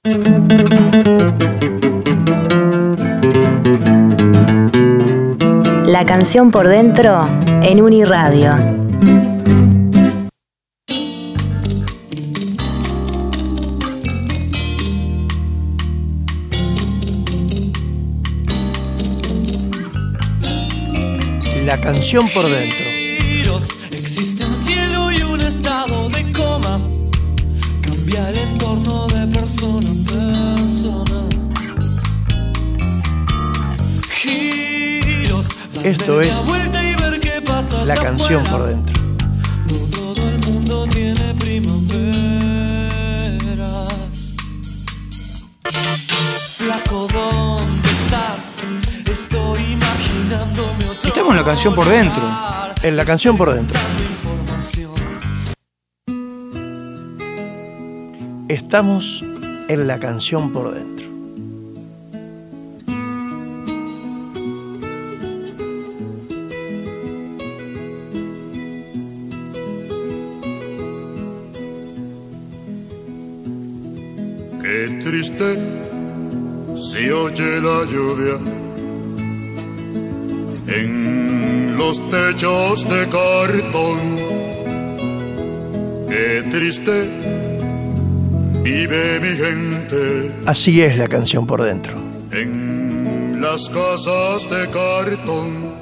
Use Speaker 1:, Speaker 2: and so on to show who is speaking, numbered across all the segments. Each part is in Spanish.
Speaker 1: La canción por dentro en Uniradio.
Speaker 2: La canción por dentro.
Speaker 3: Existe un cielo y un estado de coma. Cambia el entorno de persona a persona. Giros.
Speaker 2: Esto es La canción por dentro.
Speaker 3: No todo el mundo tiene primaveras. Flaco, ¿dónde estás? Estoy imaginándome otro.
Speaker 4: Estamos en La canción por dentro.
Speaker 2: En La canción por dentro. Estamos en La canción por dentro.
Speaker 5: Qué triste se oye la lluvia en los techos de cartón. Qué triste vive mi gente.
Speaker 2: Así es La canción por dentro.
Speaker 5: En las casas de cartón.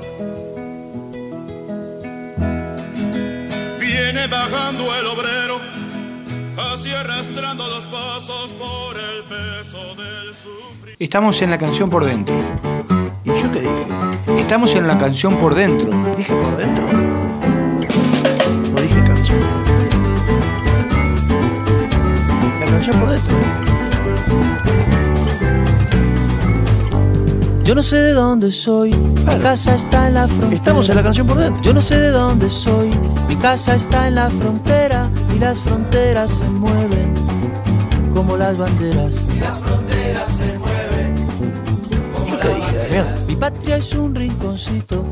Speaker 5: Viene bajando el obrero, así arrastrando los pasos por el peso del sufrimiento.
Speaker 4: Estamos en La canción por dentro.
Speaker 2: ¿Y yo qué dije?
Speaker 4: Estamos en La canción por dentro.
Speaker 2: ¿Dije por dentro? ¿O dije canción? La canción por dentro.
Speaker 3: Yo no sé de dónde soy, mi casa está en la frontera.
Speaker 2: Estamos en La canción por dentro.
Speaker 3: Yo no sé de dónde soy, mi casa está en la frontera. Y las fronteras se mueven como las banderas. Y las fronteras se mueven como
Speaker 2: ¿Yo qué dije, Damián?
Speaker 3: Mi patria es un rinconcito.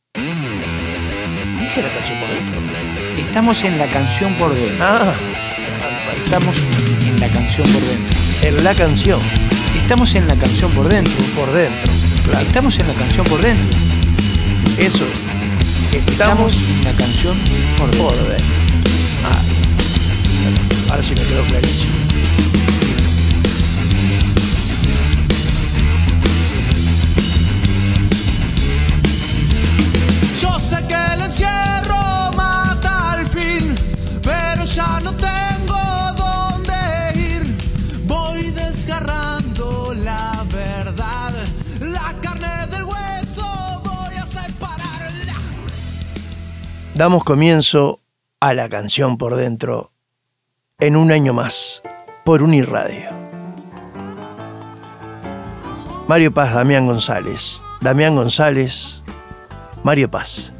Speaker 2: Dije La canción por dentro.
Speaker 4: Estamos en La canción por dentro.
Speaker 2: Ah,
Speaker 4: Estamos en La canción por dentro.
Speaker 2: en La canción
Speaker 4: Estamos en La canción por dentro.
Speaker 2: por dentro. Claro.
Speaker 4: Estamos en La canción por dentro.
Speaker 2: Eso es. Estamos
Speaker 4: en La canción por dentro.
Speaker 2: por dentro. Ah, ahora sí me quedó clarísimo.
Speaker 3: Yo sé que el encierro mata al fin, pero ya no tengo dónde ir. Voy desgarrando la verdad, la carne del hueso voy a separarla.
Speaker 2: Damos comienzo a La canción por dentro en un año más por Uniradio. Mario Paz, Damián González. Damián González, Mario Paz.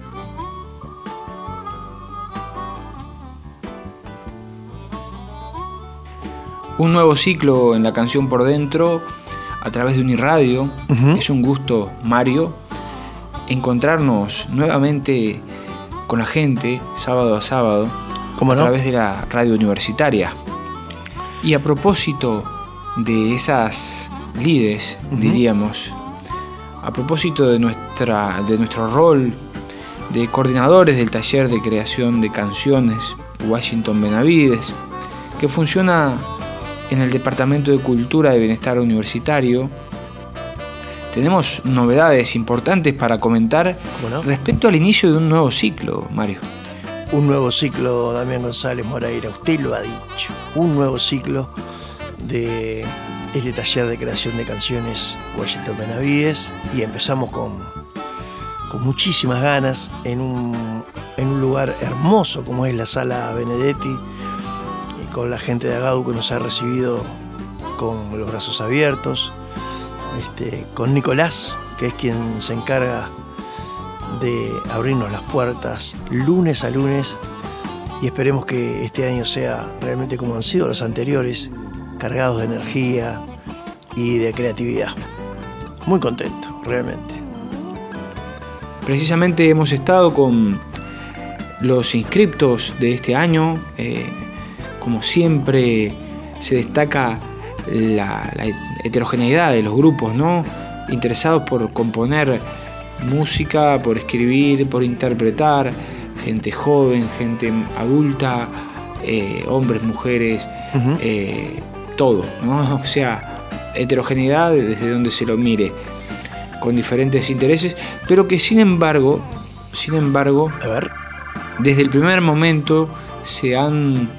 Speaker 4: Un nuevo ciclo en La canción por dentro a través de Uniradio. Es un gusto, Mario, encontrarnos nuevamente con la gente sábado a sábado.
Speaker 2: ¿Cómo no?
Speaker 4: A través de la radio universitaria. Y a propósito de esas lides, diríamos, a propósito de nuestro rol de coordinadores del taller de creación de canciones Washington Benavides, que funciona en el Departamento de Cultura de Bienestar Universitario, tenemos novedades importantes para comentar respecto al inicio de un nuevo ciclo, Mario.
Speaker 2: Un nuevo ciclo, Damián González Moreira, usted lo ha dicho. Un nuevo ciclo de este taller de creación de canciones Washington Benavides. Y empezamos con muchísimas ganas en un lugar hermoso como es la Sala Benedetti, y con la gente de Agadu que nos ha recibido con los brazos abiertos, con Nicolás, que es quien se encarga de abrirnos las puertas lunes a lunes, y esperemos que este año sea realmente como han sido los anteriores, cargados de energía y de creatividad. Muy contento, realmente.
Speaker 4: Precisamente hemos estado con los inscriptos de este año. Como siempre se destaca la heterogeneidad de los grupos, ¿no? Interesados por componer música, por escribir, por interpretar, gente joven, gente adulta, hombres, mujeres, todo, ¿no? O sea, heterogeneidad desde donde se lo mire, con diferentes intereses, pero que sin embargo,
Speaker 2: a ver,
Speaker 4: desde el primer momento se han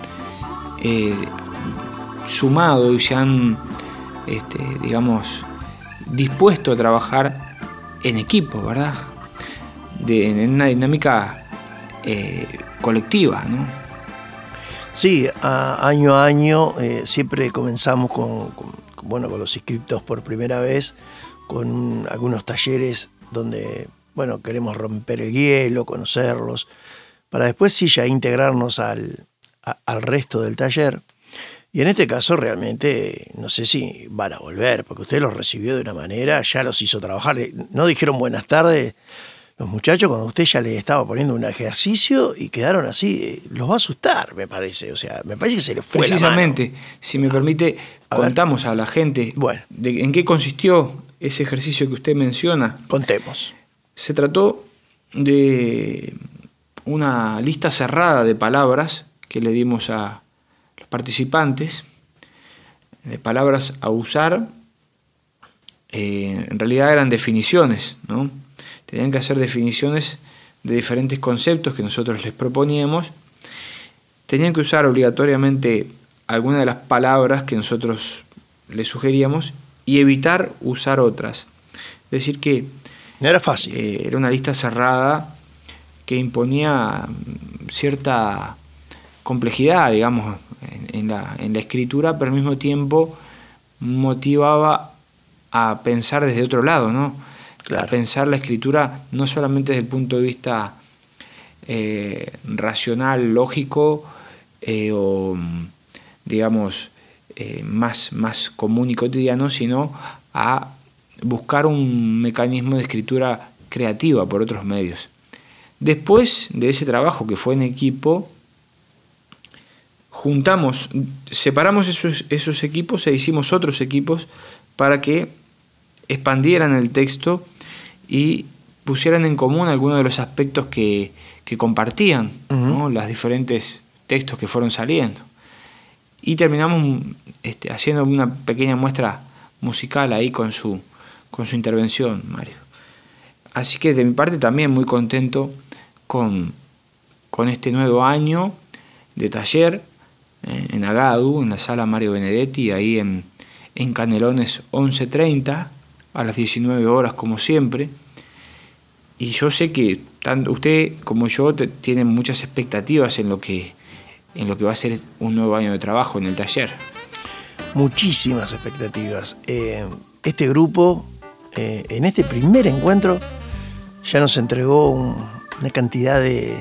Speaker 4: sumado y se han, digamos, dispuesto a trabajar en equipo, ¿verdad? En una dinámica colectiva, ¿no?
Speaker 2: Sí, año a año siempre comenzamos con los inscriptos por primera vez, con algunos talleres donde, bueno, queremos romper el hielo, conocerlos, para después sí ya integrarnos al resto del taller. Y en este caso realmente no sé si van a volver, porque usted los recibió de una manera, ya los hizo trabajar. No dijeron buenas tardes los muchachos cuando usted ya les estaba poniendo un ejercicio y quedaron así. Los va a asustar, me parece. O sea, me parece que se les fue
Speaker 4: precisamente,
Speaker 2: la mano.
Speaker 4: Si me permite, contamos a la gente en qué consistió ese ejercicio que usted menciona.
Speaker 2: Contemos.
Speaker 4: Se trató de una lista cerrada de palabras que le dimos a los participantes, de palabras a usar. En realidad eran definiciones, ¿no? Tenían que hacer definiciones de diferentes conceptos que nosotros les proponíamos. Tenían que usar obligatoriamente alguna de las palabras que nosotros les sugeríamos y evitar usar otras. Es decir que
Speaker 2: no era fácil.
Speaker 4: Era una lista cerrada que imponía cierta complejidad, digamos, en la escritura, pero al mismo tiempo motivaba a pensar desde otro lado, ¿no? Claro. A pensar la escritura no solamente desde el punto de vista racional, lógico, o digamos más común y cotidiano, sino a buscar un mecanismo de escritura creativa por otros medios. Después de ese trabajo que fue en equipo, separamos esos equipos e hicimos otros equipos para que expandieran el texto y pusieran en común algunos de los aspectos que compartían, ¿no? Los diferentes textos que fueron saliendo. Y terminamos haciendo una pequeña muestra musical ahí con su intervención, Mario. Así que de mi parte también muy contento con este nuevo año de taller en Agadu, en la sala Mario Benedetti, ahí en Canelones 1130, a las 19 horas como siempre. Y yo sé que tanto usted como yo tienen muchas expectativas en lo que va a ser un nuevo año de trabajo en el taller.
Speaker 2: Muchísimas expectativas. Este grupo, en este primer encuentro, ya nos entregó una cantidad de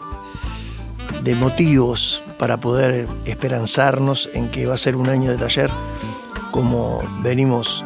Speaker 2: motivos para poder esperanzarnos en que va a ser un año de taller como venimos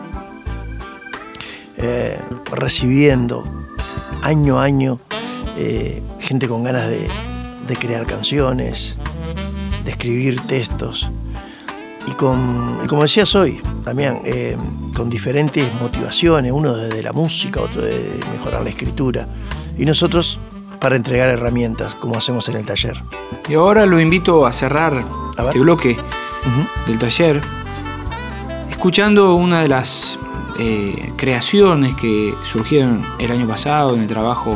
Speaker 2: recibiendo año a año, gente con ganas de crear canciones, de escribir textos y como decías hoy también, con diferentes motivaciones, uno desde la música, otro de mejorar la escritura y nosotros para entregar herramientas como hacemos en el taller.
Speaker 4: Y ahora lo invito a cerrar este bloque del taller escuchando una de las creaciones que surgieron el año pasado en el trabajo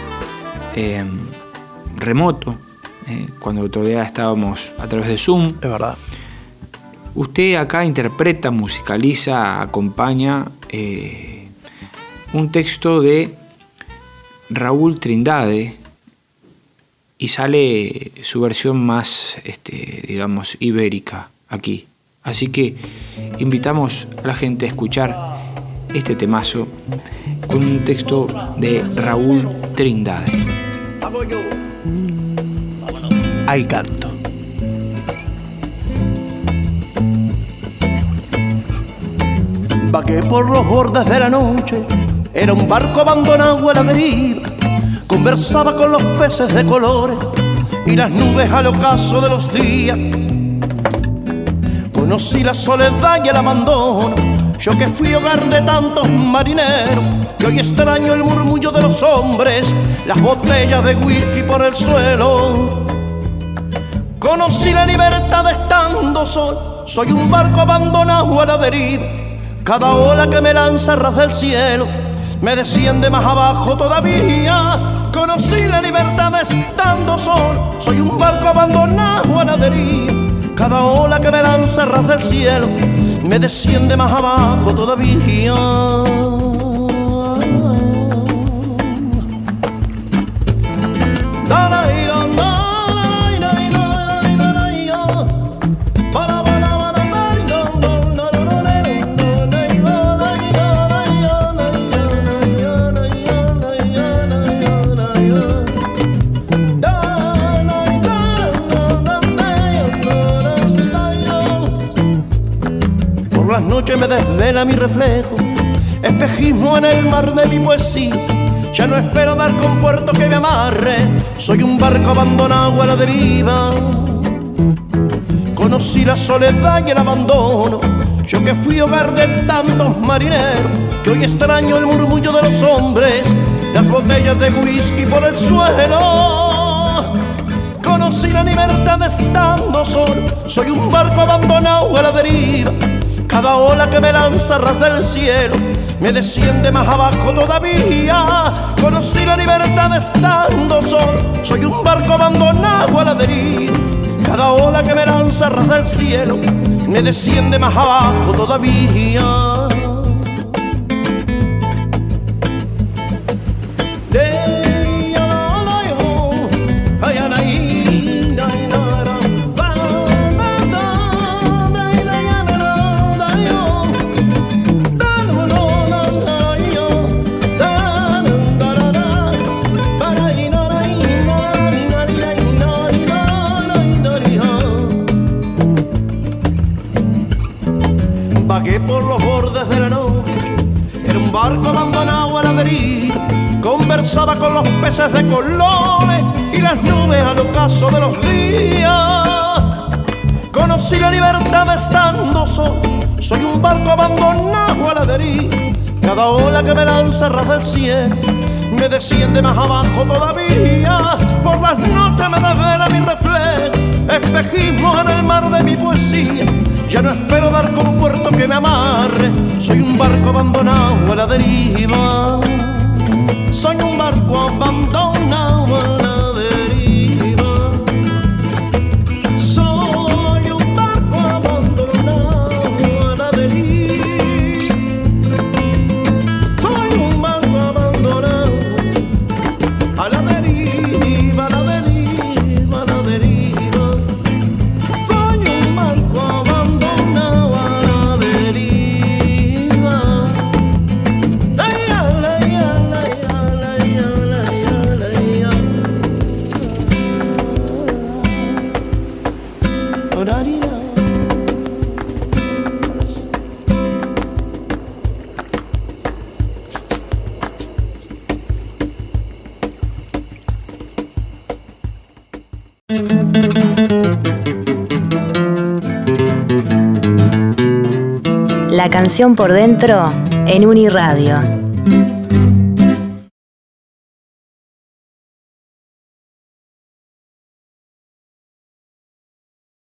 Speaker 4: remoto, cuando todavía estábamos a través de Zoom.
Speaker 2: Es verdad.
Speaker 4: Usted acá interpreta, musicaliza, acompaña un texto de Raúl Trindade y sale su versión más, digamos, ibérica aquí. Así que invitamos a la gente a escuchar este temazo con un texto de Raúl Trindade.
Speaker 2: Al canto.
Speaker 3: Vagué por los bordes de la noche, era un barco abandonado a la deriva. Conversaba con los peces de colores y las nubes al ocaso de los días.
Speaker 2: Conocí la soledad y el abandono, yo que fui hogar de tantos marineros, que hoy extraño el murmullo de los hombres, las botellas de whisky por el suelo. Conocí la libertad estando sol, soy un barco abandonado a la deriva. Cada ola que me lanza ras del cielo me desciende más abajo todavía. Conocí la libertad estando sol, soy un barco abandonado a la deriva. Cada ola que me lanza ras del cielo me desciende más abajo todavía. Las noches me desvela mi reflejo, espejismo en el mar de mi poesía. Ya no espero dar con puerto que me amarre, soy un barco abandonado a la deriva. Conocí la soledad y el abandono, yo que fui hogar de tantos marineros, que hoy extraño el murmullo de los hombres, las botellas de whisky por el suelo. Conocí la libertad estando solo, soy un barco abandonado a la deriva. Cada ola que me lanza ras del cielo me desciende más abajo todavía. Conocí la libertad estando solo, soy un barco abandonado a la deriva. Cada ola que me lanza ras del cielo me desciende más abajo todavía. Vagué por los bordes de la noche, era un barco abandonado a la deriva. Conversaba con los peces de colores y las nubes al ocaso de los días. Conocí la libertad estando solo, soy un barco abandonado a la deriva. Cada ola que me lanza ras del cielo me desciende más abajo todavía. Por las noches me desvela mi reflejo, espejismo en el mar de mi poesía. Ya no espero dar con puerto que me amarre, soy un barco abandonado a la deriva. Soy un barco abandonado a la deriva. Soy un barco abandonado a la deriva. Soy un barco abandonado a la deriva, a la deriva, a la deriva. Soy un barco abandonado a la deriva.
Speaker 1: La canción por dentro en Uniradio.